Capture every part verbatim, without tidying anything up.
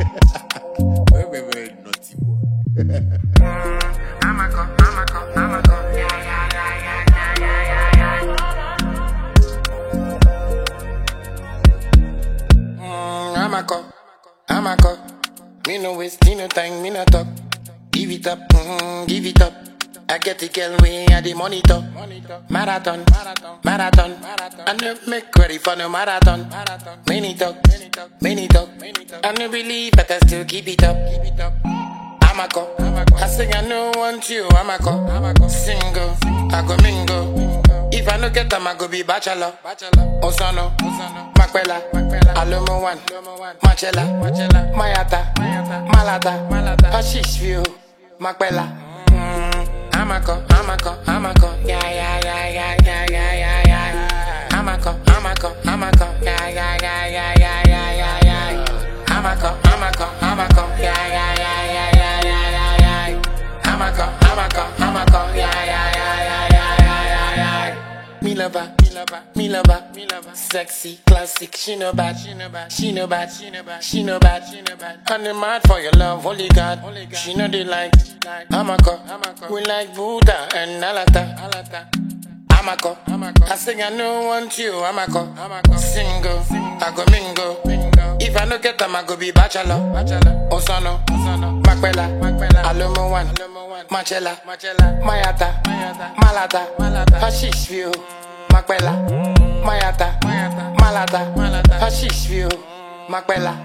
Very, very naughty boy. I'm a go, I'm a go, I'm a go, yeah, yeah, yeah, yeah, yeah, yeah, yeah. Mm, I'm a go, I'm a go. Me no waste, me no time, me no talk. Give it up, mm, give it up. I get the girl way at the monitor. Marathon, marathon, marathon. I no make ready for no marathon. Many talk, many talk. I no believe, but I still keep it up. I'm a go. I sing, I no want you. I'm a go. Single, I go mingle. If I no get them, I go be bachelor. Osano, Makwela, Alomo one, Machela, Mayata, Malata, Hashish view, Makwela. I'm a go, I'm a go, I'm a go, yeah, yeah, yeah, yeah, yeah, yeah, yeah, yeah. I'm a go, I'm a go, I'm a go, yeah, yeah, yeah, yeah, yeah, yeah, yeah, yeah. I'm a go, I'm a go, I'm a go, yeah, yeah, yeah, yeah, yeah, yeah, yeah, yeah. I'm a go, I'm a go, I'm a go, yeah, yeah, yeah, yeah, yeah, yeah, yeah, yeah. Me lover, me lover, me lover, me lover. Sexy, classic, she no bad, she no bad, she no bad, she no bad, she no bad, she no bad. On the mad for your love, holy God, she know they like. I'm a go, we like Buddha and Alata. I'm a go, I sing I no want you. I'm a go, single, I go mingle. If I no get them, I go be bachelor. Osano, Makwela, Alomo one, Machela, Mayata, Malata, Hashish view, Makwela, Mayata, Malata, Hashish view, Makwela.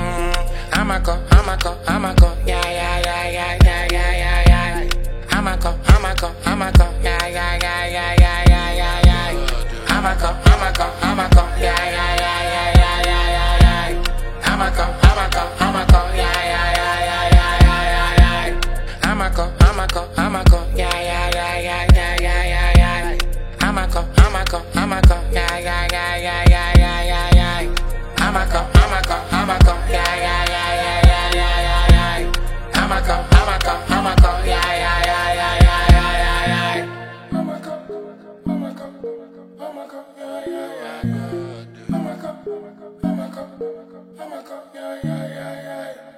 I'm a go, I'm a go, I'm a go, yeah, yeah, yeah, yeah, yeah, yeah, yeah, yeah. I'm a go, I'm a go, I'm a go, yeah, yeah, yeah, yeah, yeah, yeah, yeah, yeah. I'm a go, I'm a go, I'm a go, yeah, yeah, yeah, yeah, yeah, yeah, yeah, yeah. I'm a go, I'm a go, I'm a go, yeah, yeah, yeah, yeah, yeah, yeah, yeah, yeah. I'm a go, I'm a go, I'm a go, yeah, yeah, yeah, yeah, yeah, yeah, yeah, yeah. I'm a go, I'm a go, I'm a go, yeah, yeah, yeah, yeah, yeah, yeah, yeah, yeah. I'm a go, I'm a go, I'm a go, yeah, yeah, yeah. I'm a go, I'm a go, I'm a go, yeah, yeah, yeah, yeah, yeah, yeah, yeah, yeah. I'm a go, I'm a go, I'm a go, yeah, yeah, yeah, yeah. I'm a go, I'm a go, I'm a go, I'm a go, yeah, yeah, yeah, yeah.